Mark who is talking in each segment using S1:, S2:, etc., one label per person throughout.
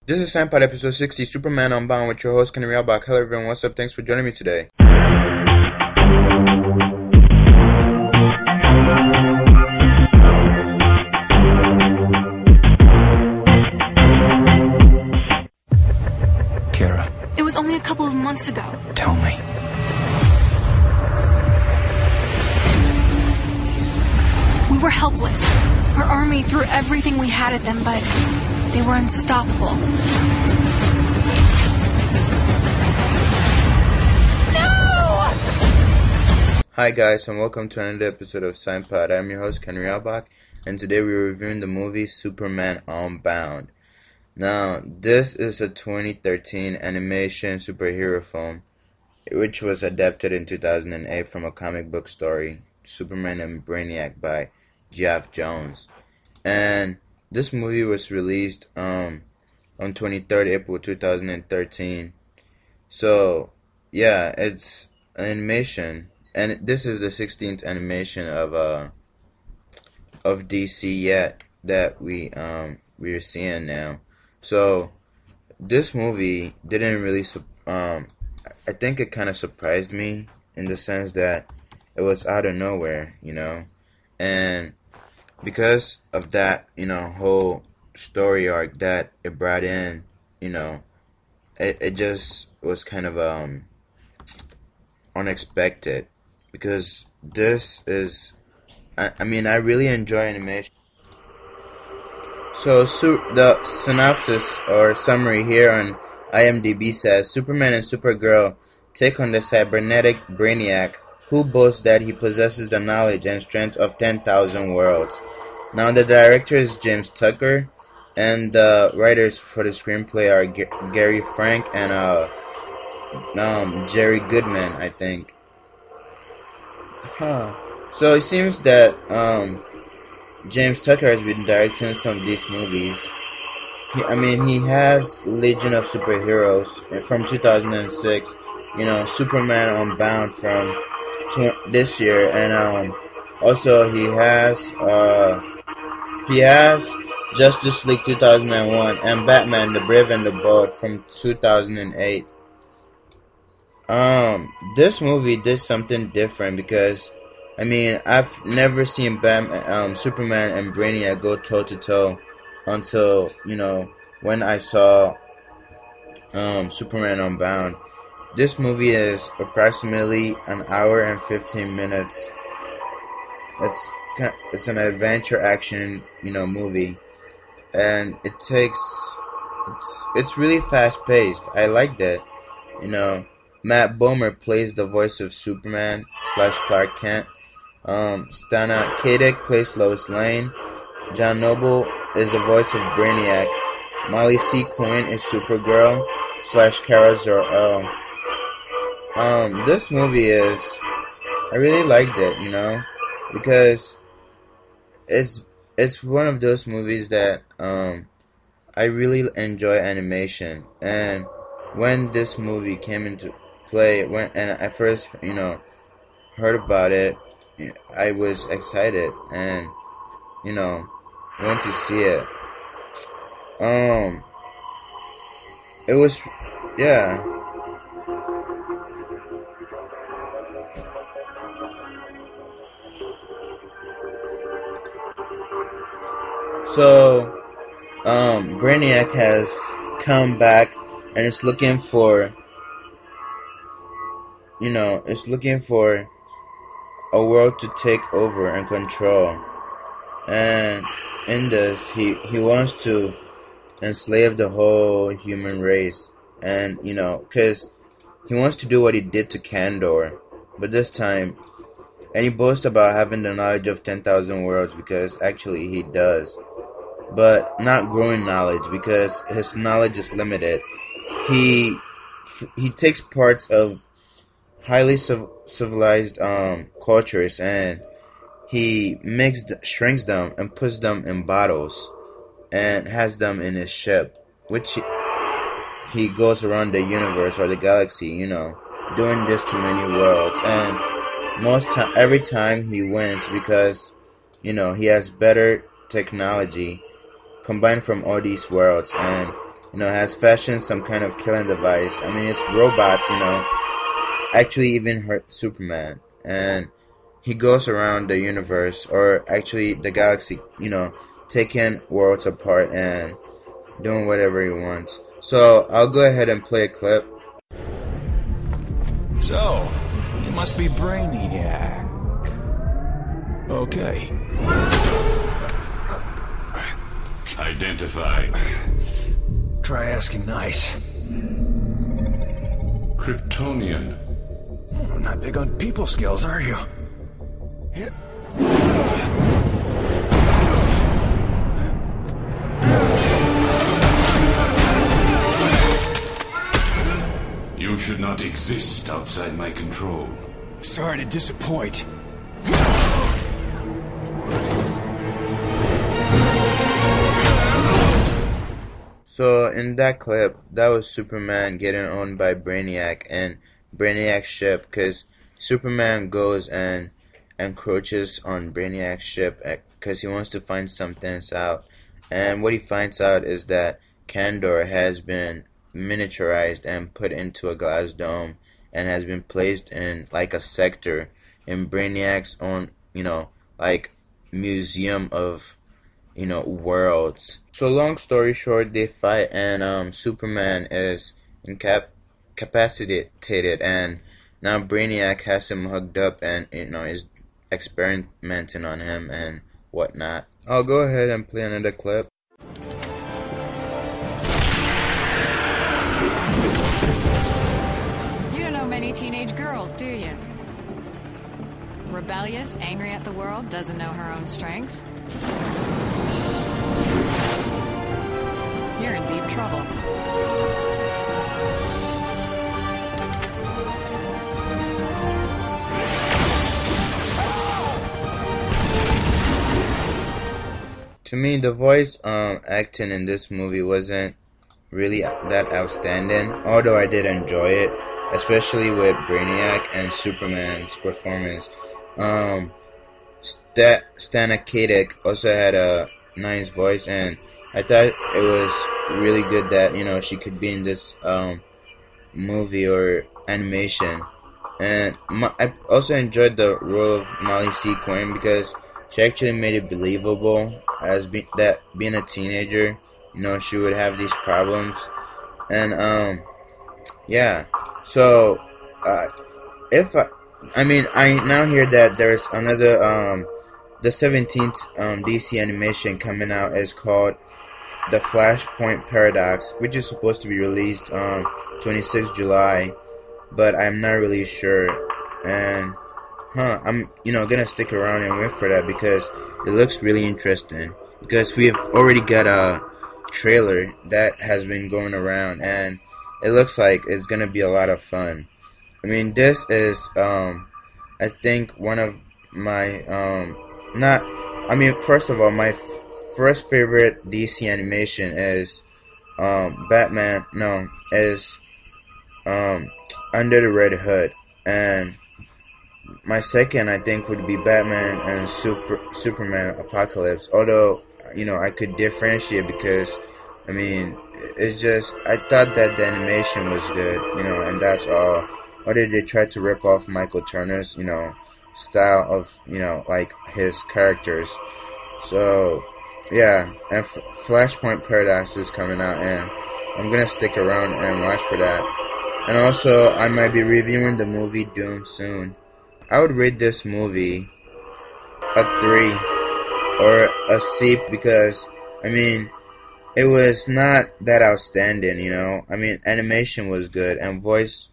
S1: This is Sampad episode 60, Superman Unbound, with your host Kenny Realbach. Hello everyone, what's up? Thanks for joining me today.
S2: Kara.
S3: It was only a couple of months ago.
S2: Tell me.
S3: We were helpless. Our army threw everything we had at them, but they were unstoppable. No!
S1: Hi guys, and welcome to another episode of Sampad. I'm your host Kenny Realbach, and today we're reviewing the movie Superman Unbound. Now, this is a 2013 animation superhero film, which was adapted in 2008 from a comic book story, Superman and Brainiac by Geoff Johns. And this movie was released on 23rd April 2013. So, yeah, it's an animation, and this is the 16th animation of DC yet that we're seeing now. So, this movie didn't really, I think it kind of surprised me in the sense that it was out of nowhere, and because of that, whole story arc that it brought in, it just was kind of, unexpected, because this is, I really enjoy animation. So, the synopsis or summary here on IMDb says, Superman and Supergirl take on the cybernetic Brainiac, who boasts that he possesses the knowledge and strength of 10,000 worlds. Now, the director is James Tucker, and the writers for the screenplay are Gary Frank and Jerry Goodman, I think. So it seems that James Tucker has been directing some of these movies. He has Legion of Superheroes from 2006, Superman Unbound from this year, and also he has Justice League 2001 and Batman the Brave and the Bold from 2008. This movie did something different because I've never seen Superman and Brainiac go toe to toe until when I saw Superman Unbound. This movie is approximately an hour and 15 minutes. It's an adventure action movie, and it's really fast paced. I liked it. Matt Bomer plays the voice of Superman / Clark Kent. Stana Katic plays Lois Lane. John Noble is the voice of Brainiac. Molly C. Quinn is Supergirl / Kara Zor-El. This movie I really liked it, because it's one of those movies that I really enjoy animation, and when this movie came into play, and I first heard about it, I was excited and went to see it. It was, yeah. So, Brainiac has come back and it's looking for, a world to take over and control. And in this, he wants to enslave the whole human race. And, because he wants to do what he did to Kandor. But this time, and he boasts about having the knowledge of 10,000 worlds, because actually he does. But not growing knowledge, because his knowledge is limited. He takes parts of highly civilized cultures, and he shrinks them and puts them in bottles and has them in his ship, which he goes around the universe or the galaxy, doing this to many worlds. And every time he wins, because he has better technology combined from all these worlds, and has fashioned some kind of killing device. I mean, it's robots, actually even hurt Superman. And he goes around the universe, or actually the galaxy, taking worlds apart and doing whatever he wants. So I'll go ahead and play a clip.
S2: So, you must be Brainiac. Okay.
S4: Identify.
S2: Try asking nice.
S4: Kryptonian.
S2: You're not big on people skills, are you?
S4: You should not exist outside my control.
S2: Sorry to disappoint.
S1: So in that clip, that was Superman getting owned by Brainiac and Brainiac's ship, because Superman goes and encroaches on Brainiac's ship because he wants to find some things out. And what he finds out is that Kandor has been miniaturized and put into a glass dome and has been placed in like a sector in Brainiac's own, museum of worlds. So long story short, they fight and Superman is incapacitated, and now Brainiac has him hugged up and is experimenting on him and whatnot. I'll go ahead and play another clip.
S5: You don't know many teenage girls, do you? Rebellious, angry at the world, doesn't know her own strength. You're in deep trouble.
S1: To me, the voice acting in this movie wasn't really that outstanding, although I did enjoy it, especially with Brainiac and Superman's performance. Stana Katic also had a nice voice, and I thought it was really good that she could be in this movie or animation. And I also enjoyed the role of Molly C. Quinn because she actually made it believable as being a teenager, she would have these problems. And yeah, so I now hear that there's another the 17th DC animation coming out is called The Flashpoint Paradox, which is supposed to be released 26th July, but I'm not really sure. And I'm gonna stick around and wait for that because it looks really interesting, because we have already got a trailer that has been going around and it looks like it's gonna be a lot of fun. I mean, this is I think one of my first of all, my first favorite DC animation is Under the Red Hood, and my second I think would be Batman and Superman Apocalypse, although I could differentiate because it's just I thought that the animation was good, and that's all. Or they tried to rip off Michael Turner's style of like his characters. So yeah, and Flashpoint Paradox is coming out, and I'm gonna stick around and watch for that. And also, I might be reviewing the movie Doom soon. I would rate this movie a 3 or a C because it was not that outstanding. Animation was good and voice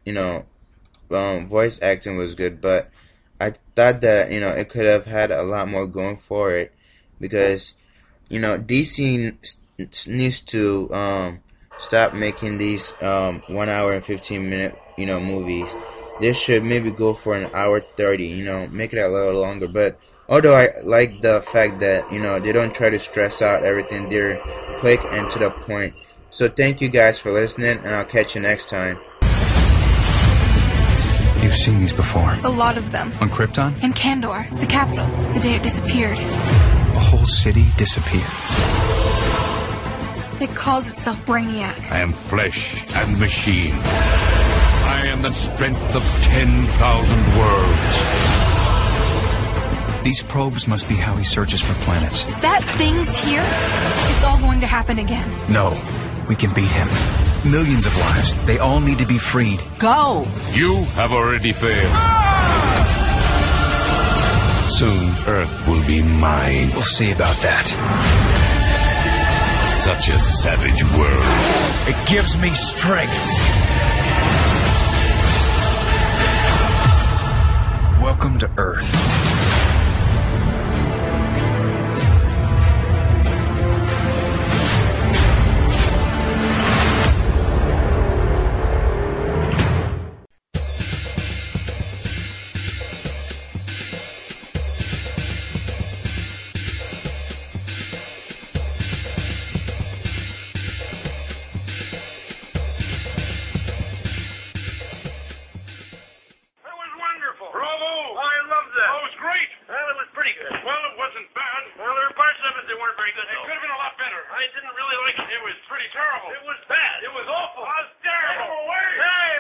S1: acting was good, but I thought that it could have had a lot more going for it, because DC needs to stop making these 1 hour and 15-minute movies. They should maybe go for an hour 30, make it a little longer. But although I like the fact that they don't try to stress out everything, they're quick and to the point. So thank you guys for listening, and I'll catch you next time.
S2: You've seen these before.
S3: A lot of them.
S2: On Krypton?
S3: And Kandor, the capital, the day it disappeared.
S2: A whole city disappeared.
S3: It calls itself Brainiac.
S4: I am flesh and machine. I am the strength of 10,000 worlds.
S2: These probes must be how he searches for planets.
S3: If that thing's here, it's all going to happen again.
S2: No, we can beat him. Millions of lives. They all need to be freed.
S3: Go!
S4: You have already failed. Soon, Earth will be mine.
S2: We'll see about that.
S4: Such a savage world.
S2: It gives me strength. Welcome to Earth.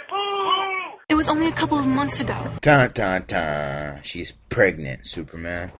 S3: It was only a couple of months ago.
S1: Dun dun dun. She's pregnant, Superman.